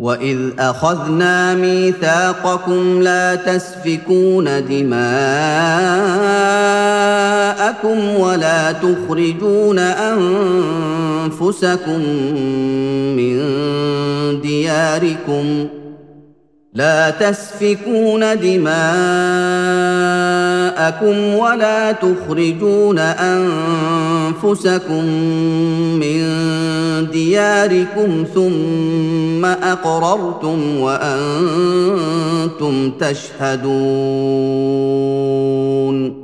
وَإِذْ أَخَذْنَا مِيثَاقَكُمْ لَا تَسْفِكُونَ دِمَاءَكُمْ وَلَا تُخْرِجُونَ أَنفُسَكُم مِّن دِيَارِكُمْ ثُمَّ أَقْرَرْتُمْ وَأَنتُمْ تَشْهَدُونَ